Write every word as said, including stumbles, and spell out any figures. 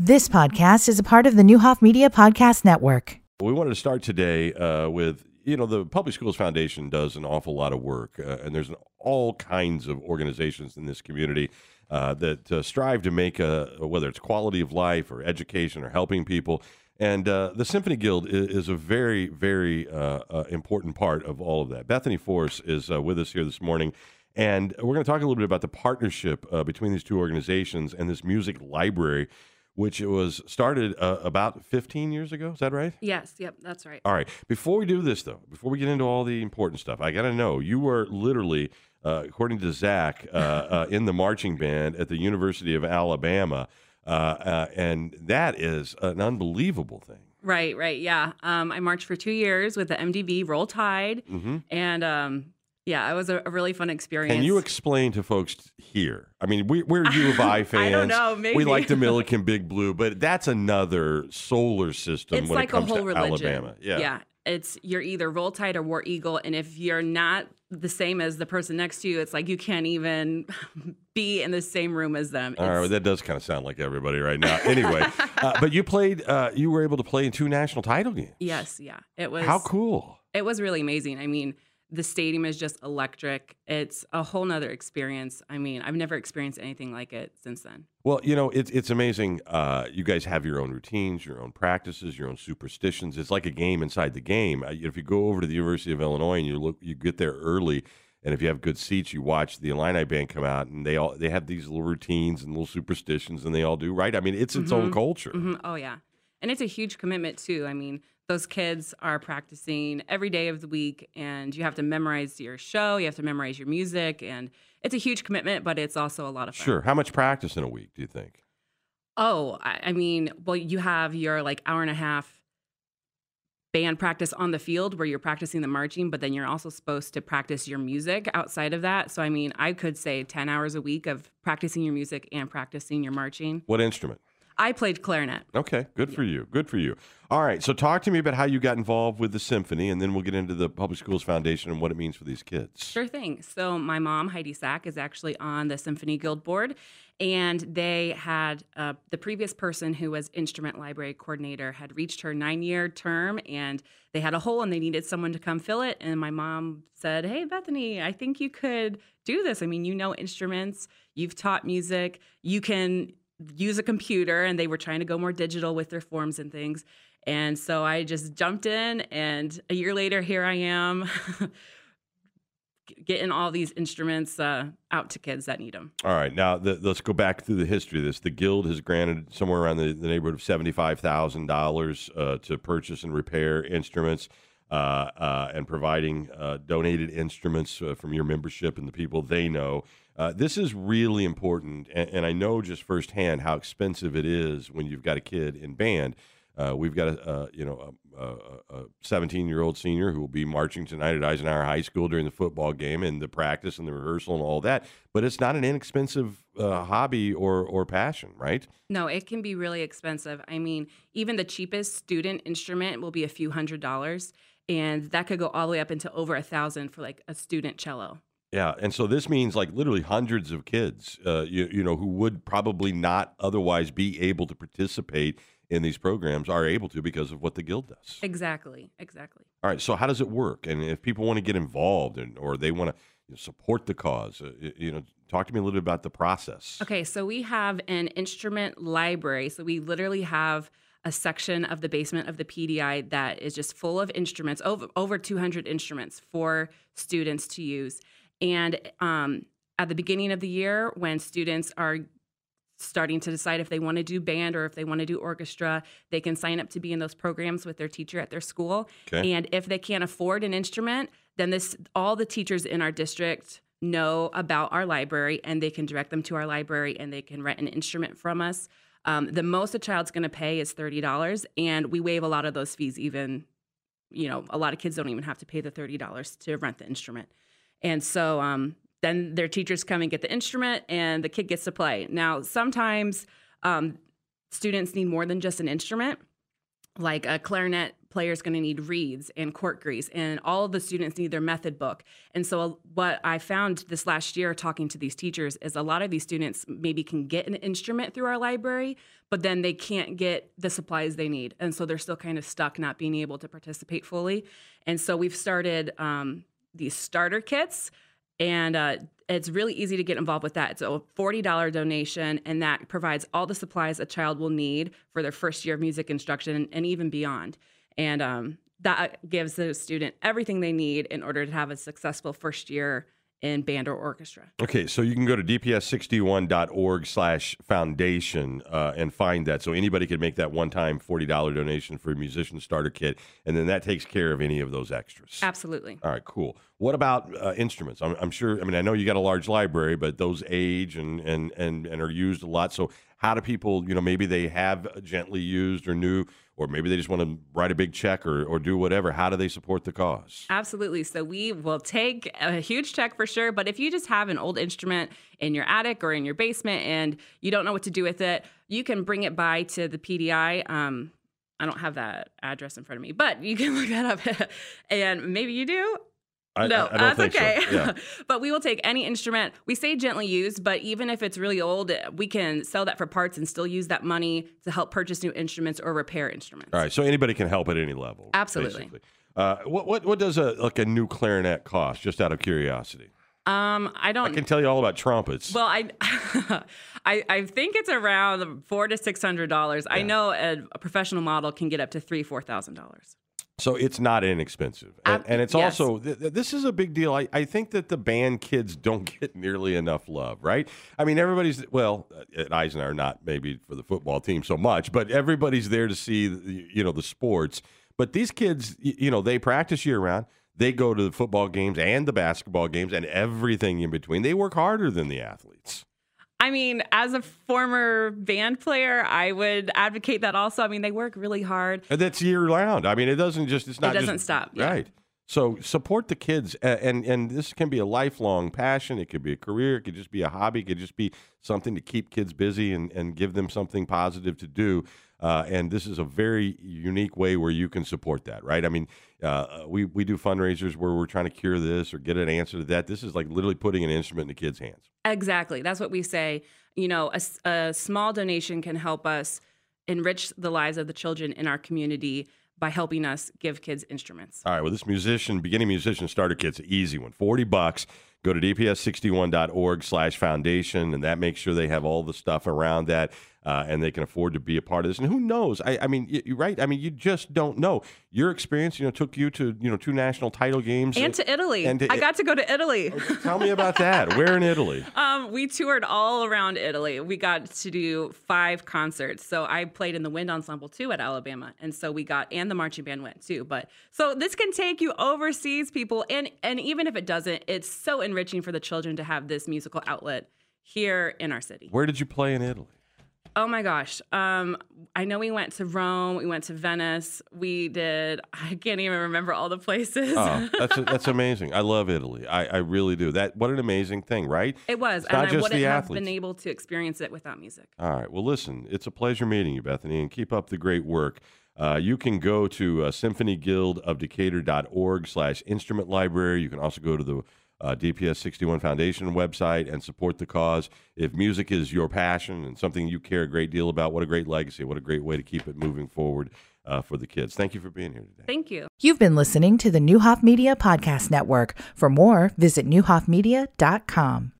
This podcast is a part of the Newhoff Media Podcast Network. We wanted to start today uh, with, you know, the Public Schools Foundation does an awful lot of work, uh, and there's all kinds of organizations in this community uh, that uh, strive to make, a, whether it's quality of life or education or helping people. And uh, the Symphony Guild is, is a very, very uh, uh, important part of all of that. Bethany Force is uh, with us here this morning, and we're going to talk a little bit about the partnership uh, between these two organizations and this music library, which it was started uh, about fifteen years ago. Is that right? Yes. Yep. That's right. All right. Before we do this, though, before we get into all the important stuff, I got to know, you were literally, uh, according to Zach, uh, uh, in the marching band at the University of Alabama, uh, uh, and that is an unbelievable thing. Right. Right. Yeah. Um, I marched for two years with the M D V Roll Tide, Mm-hmm. and um, yeah, it was a, a really fun experience. Can you explain to folks here? I mean, we, we're U of I fans. I don't know. Maybe We like the Milliken Big Blue, but that's another solar system it's when like it comes a whole to religion. Alabama. Yeah. Yeah. It's you're either Roll Tide or War Eagle, and if you're not the same as the person next to you, it's like you can't even be in the same room as them. All right, well, that does kind of sound like everybody right now. Anyway, uh, but you played, uh, you were able to play in two national title games. Yes, yeah. It was How cool. It was really amazing. I mean, the stadium is just electric. It's a whole nother experience. I mean, I've never experienced anything like it since then. Well, you know, it's it's amazing. Uh, you guys have your own routines, your own practices, your own superstitions. It's like a game inside the game. Uh, if you go over to the University of Illinois and you look, you get there early, and if you have good seats, you watch the Illini band come out, and they all they have these little routines and little superstitions, and they all do right. I mean, it's its Mm-hmm. own culture. Mm-hmm. Oh yeah, and it's a huge commitment too. I mean, those kids are practicing every day of the week, and you have to memorize your show, you have to memorize your music, and it's a huge commitment, but it's also a lot of fun. Sure. How much practice in a week do you think? Oh, I, I mean, well, you have your like hour and a half band practice on the field where you're practicing the marching, but then you're also supposed to practice your music outside of that. So, I mean, I could say ten hours a week of practicing your music and practicing your marching. What instrument? I played clarinet. Okay, good for you. Good for you. All right, so talk to me about how you got involved with the symphony, and then we'll get into the Public Schools Foundation and what it means for these kids. Sure thing. So my mom, Heidi Sack, is actually on the Symphony Guild board, and they had uh, the previous person who was instrument library coordinator had reached her nine-year term, and they had a hole, and they needed someone to come fill it. And my mom said, "Hey, Bethany, I think you could do this. I mean, you know instruments, you've taught music, you can use a computer," and they were trying to go more digital with their forms and things. And so I just jumped in, and a year later, here I am getting all these instruments uh, out to kids that need them. All right, now the, let's go back through the history of this. The Guild has granted somewhere around the, the neighborhood of seventy-five thousand dollars uh, to purchase and repair instruments uh, uh, and providing uh, donated instruments uh, from your membership and the people they know. Uh, this is really important, and, and I know just firsthand how expensive it is when you've got a kid in band. Uh, we've got a, uh, you know a seventeen-year-old senior who will be marching tonight at Eisenhower High School during the football game and the practice and the rehearsal and all that. But it's not an inexpensive uh, hobby or or passion, right? No, it can be really expensive. I mean, even the cheapest student instrument will be a few hundred dollars, and that could go all the way up into over a thousand for like a student cello. Yeah, and so this means like literally hundreds of kids, uh, you, you know, who would probably not otherwise be able to participate in these programs are able to because of what the Guild does. Exactly, exactly. All right, so how does it work? And if people want to get involved and or they want to you know, support the cause, uh, you know, talk to me a little bit about the process. Okay, so we have an instrument library. So we literally have a section of the basement of the P D I that is just full of instruments, over, over two hundred instruments for students to use. And um, at the beginning of the year, when students are starting to decide if they want to do band or if they want to do orchestra, they can sign up to be in those programs with their teacher at their school. Okay. And if they can't afford an instrument, then this all the teachers in our district know about our library, and they can direct them to our library, and they can rent an instrument from us. Um, the most a child's going to pay is thirty dollars, and we waive a lot of those fees. Even, you know, a lot of kids don't even have to pay the thirty dollars to rent the instrument. And so um, then their teachers come and get the instrument, and the kid gets to play. Now, sometimes um, students need more than just an instrument. Like a clarinet player's going to need reeds and cork grease, and all of the students need their method book. And so what I found this last year talking to these teachers is a lot of these students maybe can get an instrument through our library, but then they can't get the supplies they need. And so they're still kind of stuck not being able to participate fully. And so we've started um, these starter kits, and uh, it's really easy to get involved with that. It's a forty dollars donation, and that provides all the supplies a child will need for their first year of music instruction and, and even beyond. And um, that gives the student everything they need in order to have a successful first year in band or orchestra. Okay, so you can go to d p s sixty-one dot org slash foundation uh, and find that. So anybody can make that one-time forty dollars donation for a musician starter kit, and then that takes care of any of those extras. Absolutely. All right, cool. What about uh, instruments? I'm, I'm sure, I mean, I know you got a large library, but those age and, and, and, and are used a lot. So how do people, you know, maybe they have gently used or new, or maybe they just want to write a big check or, or do whatever. How do they support the cause? Absolutely. So we will take a huge check for sure. But if you just have an old instrument in your attic or in your basement and you don't know what to do with it, you can bring it by to the P D I. Um, I don't have that address in front of me, but you can look that up. And maybe you do. I, no, I, I don't that's think okay. So. Yeah. But we will take any instrument. We say gently used, but even if it's really old, we can sell that for parts and still use that money to help purchase new instruments or repair instruments. All right, so anybody can help at any level. Absolutely. Basically. Uh, what what what does a like a new clarinet cost? Just out of curiosity. Um, I don't. I can tell you all about trumpets. Well, I, I, I think it's around four to six hundred dollars. Yeah. I know a, a professional model can get up to three, four thousand dollars. So it's not inexpensive. And, and it's yes. also, th- this is a big deal. I, I think that the band kids don't get nearly enough love, right? I mean, everybody's, well, at Eisenhower, not maybe for the football team so much, but everybody's there to see, the, you know, the sports. But these kids, you know, they practice year round. They go to the football games and the basketball games and everything in between. They work harder than the athletes. I mean, as a former band player, I would advocate that also. I mean, they work really hard. And that's year round. I mean, it doesn't just, it's not It doesn't just, stop. Yeah. Right. So support the kids. Uh, and, and this can be a lifelong passion. It could be a career. It could just be a hobby. It could just be something to keep kids busy and, and give them something positive to do. Uh, and this is a very unique way where you can support that, right? I mean, uh, we, we do fundraisers where we're trying to cure this or get an answer to that. This is like literally putting an instrument in the kids' hands. Exactly. That's what we say. You know, a, a small donation can help us enrich the lives of the children in our community by helping us give kids instruments. All right. Well, this musician, beginning musician starter kit's an easy one. forty bucks. Go to d p s sixty-one dot org slash foundation, and that makes sure they have all the stuff around that, uh, and they can afford to be a part of this. And who knows? I, I mean, you, right? I mean, you just don't know. Your experience, you know, took you to, you know, two national title games. And to Italy. And to, I got to go to Italy. Okay, tell me about that. Where in Italy? Um, we toured all around Italy. We got to do five concerts. So I played in the wind ensemble too at Alabama. And so we got, and the marching band went too. But so this can take you overseas, people. And, and even if it doesn't, it's so enriching for the children to have this musical outlet here in our city. Where did you play in Italy? Oh my gosh. Um, I know we went to Rome, we went to Venice, we did, I can't even remember all the places. Oh, that's that's amazing. I love Italy. I, I really do. That what an amazing thing, right? It was, It's and not I just wouldn't the have athletes. been able to experience it without music. All right. Well, listen, it's a pleasure meeting you, Bethany, and keep up the great work. Uh, you can go to uh, symphony guild of decatur dot org slash instrument library. You can also go to the Uh, D P S sixty-one Foundation website and support the cause. If music is your passion and something you care a great deal about, what a great legacy. What a great way to keep it moving forward uh, for the kids. Thank you for being here today. Thank you. You've been listening to the Newhoff Media Podcast Network. For more, visit newhoff media dot com.